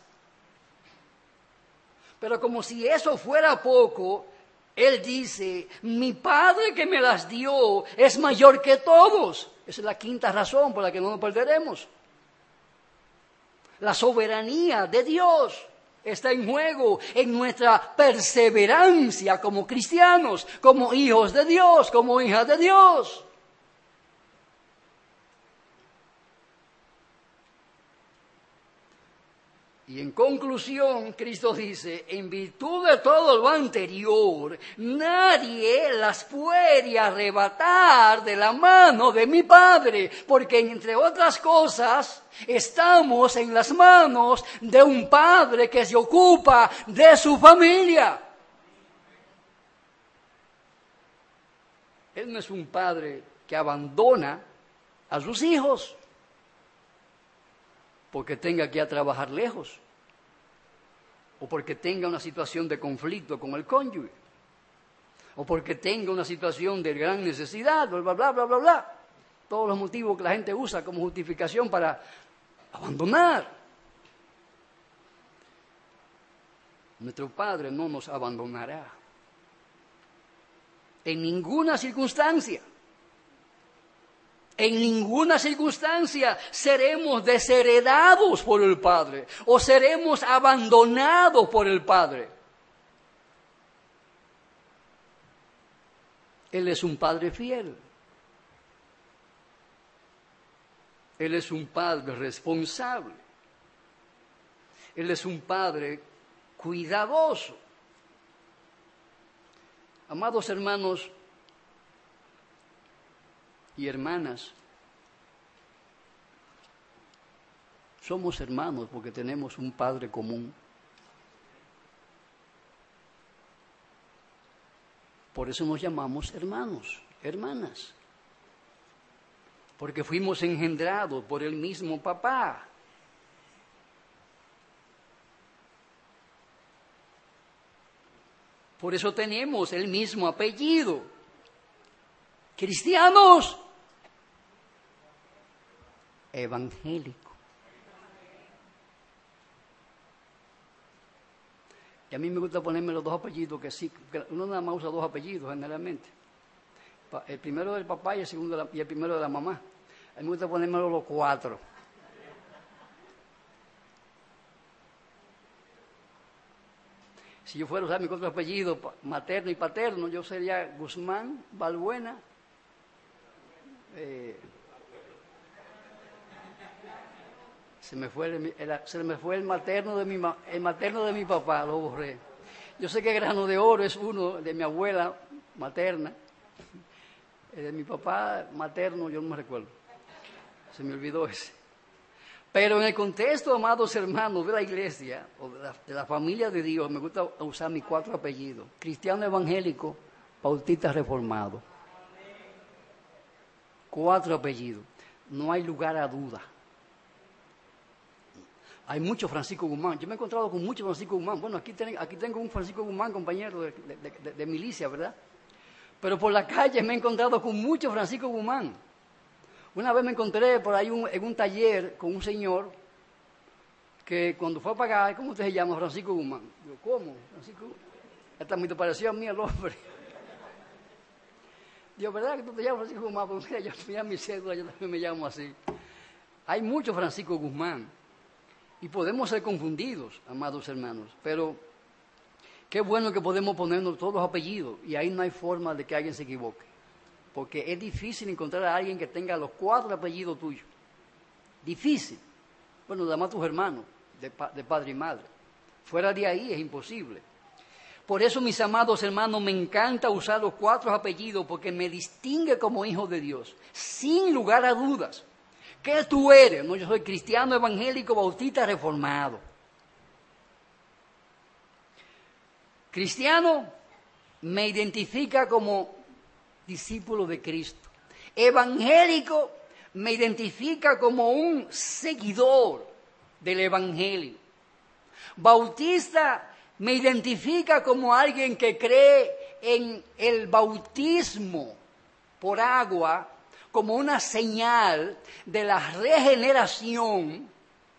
Pero como si eso fuera poco, Él dice, mi Padre que me las dio es mayor que todos. Esa es la 5ª razón por la que no nos perderemos. La soberanía de Dios está en juego en nuestra perseverancia como cristianos, como hijos de Dios, como hijas de Dios. Y en conclusión, Cristo dice, en virtud de todo lo anterior, nadie las puede arrebatar de la mano de mi Padre, porque entre otras cosas, estamos en las manos de un Padre que se ocupa de su familia. Él no es un padre que abandona a sus hijos porque tenga que ir a trabajar lejos, o porque tenga una situación de conflicto con el cónyuge, o porque tenga una situación de gran necesidad, bla, bla, bla, bla, bla, bla. Todos los motivos que la gente usa como justificación para abandonar. Nuestro Padre no nos abandonará en ninguna circunstancia. En ninguna circunstancia seremos desheredados por el Padre o seremos abandonados por el Padre. Él es un Padre fiel. Él es un Padre responsable. Él es un Padre cuidadoso. Amados hermanos y hermanas, somos hermanos porque tenemos un Padre común. Por eso nos llamamos hermanos, hermanas, porque fuimos engendrados por el mismo papá. Por eso tenemos el mismo apellido. Cristianos, evangélico. Y a mí me gusta ponerme los 2 apellidos, que sí, uno nada más usa 2 apellidos generalmente. El primero del papá y el segundo y el primero de la mamá. A mí me gusta ponerme los 4. Si yo fuera a usar mis 4 apellidos, materno y paterno, yo sería Guzmán, Balbuena, se me fue el materno de mi papá, lo borré. Yo sé que Grano de Oro es uno de mi abuela materna, de mi papá materno yo no me recuerdo, se me olvidó ese. Pero en el contexto, amados hermanos, de la iglesia o de la familia de Dios, me gusta usar mis 4 apellidos: cristiano evangélico, bautista reformado. 4 apellidos, no hay lugar a duda. Hay muchos Francisco Guzmán, yo me he encontrado con muchos Francisco Guzmán. Bueno, aquí tengo un Francisco Guzmán, compañero de milicia, ¿verdad? Pero por la calle me he encontrado con muchos Francisco Guzmán. Una vez me encontré por ahí en un taller con un señor que cuando fue a pagar, ¿cómo usted se llama? Francisco Guzmán. Yo, ¿cómo? Francisco Guzmán. Hasta me pareció a mí el hombre. Digo, ¿verdad que tú te llamas Francisco Guzmán? Pues mira mi cédula, yo también me llamo así. Hay muchos Francisco Guzmán y podemos ser confundidos, amados hermanos, pero qué bueno que podemos ponernos todos los apellidos y ahí no hay forma de que alguien se equivoque, porque es difícil encontrar a alguien que tenga los 4 apellidos tuyos. Difícil. Bueno, además tus hermanos, de padre y madre. Fuera de ahí es imposible. Por eso, mis amados hermanos, me encanta usar los 4 apellidos porque me distingue como hijo de Dios, sin lugar a dudas. ¿Qué tú eres? No, yo soy cristiano evangélico bautista reformado. Cristiano me identifica como discípulo de Cristo. Evangélico me identifica como un seguidor del Evangelio. Bautista me identifica como alguien que cree en el bautismo por agua como una señal de la regeneración,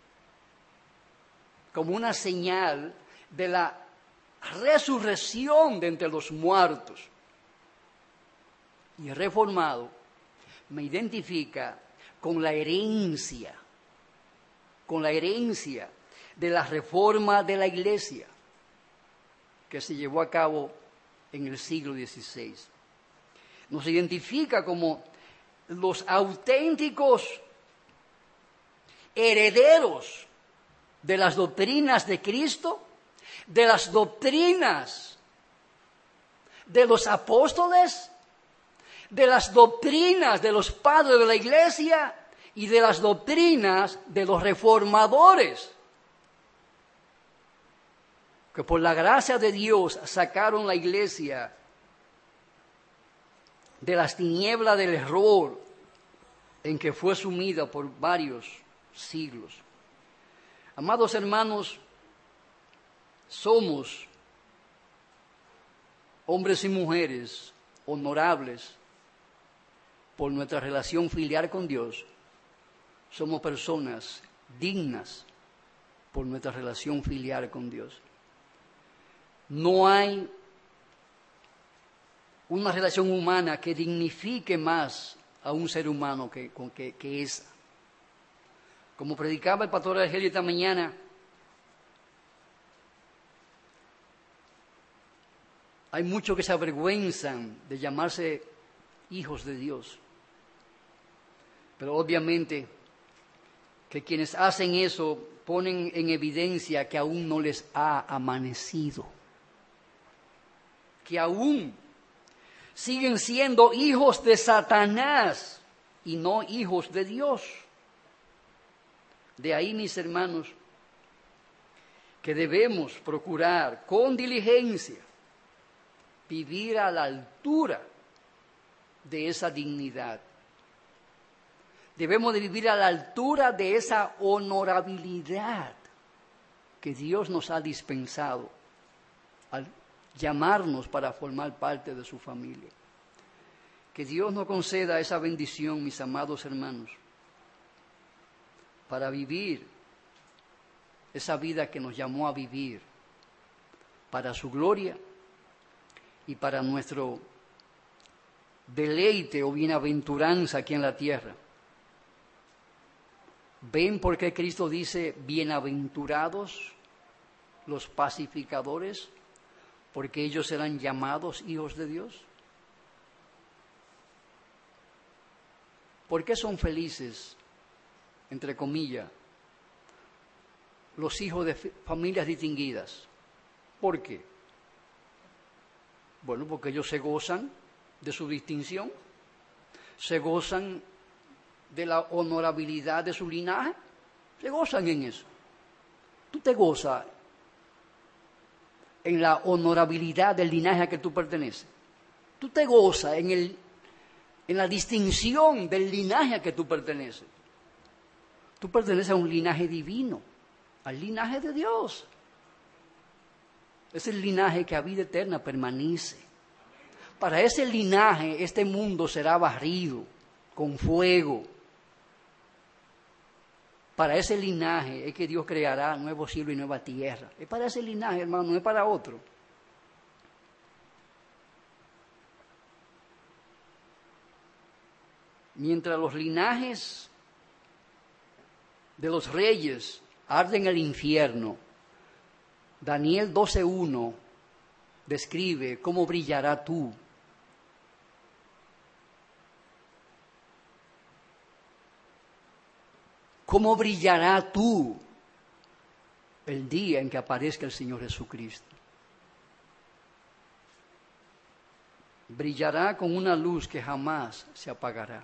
como una señal de la resurrección de entre los muertos. Y reformado me identifica con la herencia de la reforma de la Iglesia que se llevó a cabo en el siglo XVI. Nos identifica como los auténticos herederos de las doctrinas de Cristo, de las doctrinas de los apóstoles, de las doctrinas de los padres de la Iglesia y de las doctrinas de los reformadores, que por la gracia de Dios sacaron la Iglesia de las tinieblas del error en que fue sumida por varios siglos. Amados hermanos, somos hombres y mujeres honorables por nuestra relación filial con Dios. Somos personas dignas por nuestra relación filial con Dios. No hay una relación humana que dignifique más a un ser humano que esa. Como predicaba el pastor Argelio esta mañana, hay muchos que se avergüenzan de llamarse hijos de Dios. Pero obviamente que quienes hacen eso ponen en evidencia que aún no les ha amanecido, que aún siguen siendo hijos de Satanás y no hijos de Dios. De ahí, mis hermanos, que debemos procurar con diligencia vivir a la altura de esa dignidad. Debemos de vivir a la altura de esa honorabilidad que Dios nos ha dispensado al llamarnos para formar parte de su familia. Que Dios nos conceda esa bendición, mis amados hermanos, para vivir esa vida que nos llamó a vivir, para su gloria y para nuestro deleite o bienaventuranza aquí en la tierra. ¿Ven por qué Cristo dice, bienaventurados los pacificadores? Porque ellos serán llamados hijos de Dios. ¿Por qué son felices, entre comillas, los hijos de familias distinguidas? ¿Por qué? Bueno, porque ellos se gozan de su distinción, se gozan de la honorabilidad de su linaje, se gozan en eso. Tú te gozas en la honorabilidad del linaje a que tú perteneces. Tú te gozas en la distinción del linaje a que tú perteneces. Tú perteneces a un linaje divino, al linaje de Dios. Es el linaje que a vida eterna permanece. Para ese linaje este mundo será barrido con fuego. Para ese linaje es que Dios creará nuevo cielo y nueva tierra. Es para ese linaje, hermano, no es para otro. Mientras los linajes de los reyes arden en el infierno, Daniel 12:1 describe cómo brillará tú. ¿Cómo brillará tú el día en que aparezca el Señor Jesucristo? Brillará con una luz que jamás se apagará.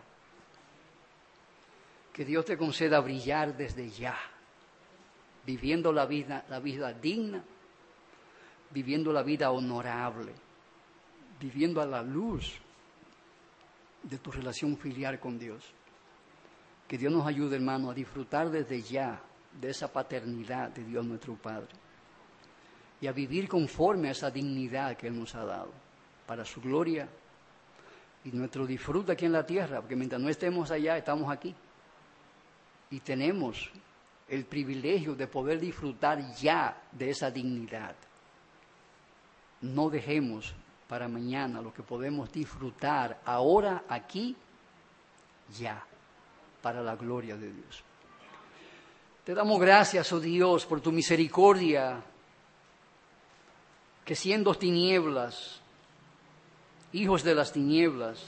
Que Dios te conceda brillar desde ya, viviendo la vida digna, viviendo la vida honorable, viviendo a la luz de tu relación filial con Dios. Que Dios nos ayude, hermano, a disfrutar desde ya de esa paternidad de Dios nuestro Padre y a vivir conforme a esa dignidad que Él nos ha dado para su gloria y nuestro disfrute aquí en la tierra, porque mientras no estemos allá, estamos aquí y tenemos el privilegio de poder disfrutar ya de esa dignidad. No dejemos para mañana lo que podemos disfrutar ahora, aquí, ya, para la gloria de Dios. Te damos gracias, oh Dios, por tu misericordia, que siendo tinieblas, hijos de las tinieblas,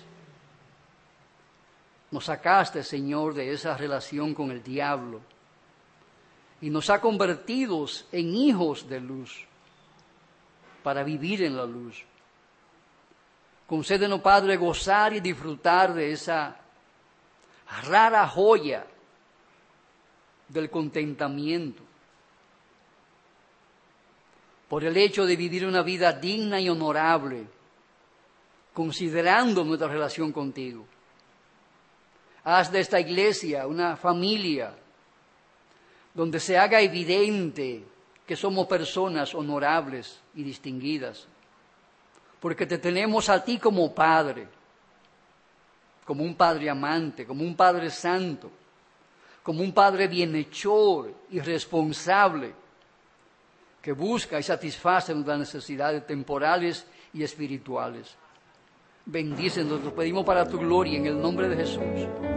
nos sacaste, Señor, de esa relación con el diablo y nos ha convertido en hijos de luz para vivir en la luz. Concédenos, Padre, gozar y disfrutar de esa rara joya del contentamiento por el hecho de vivir una vida digna y honorable, considerando nuestra relación contigo. Haz de esta iglesia una familia donde se haga evidente que somos personas honorables y distinguidas, porque te tenemos a ti como Padre, como un Padre amante, como un Padre santo, como un Padre bienhechor y responsable, que busca y satisface nuestras necesidades temporales y espirituales. Bendícenos, lo pedimos para tu gloria, en el nombre de Jesús.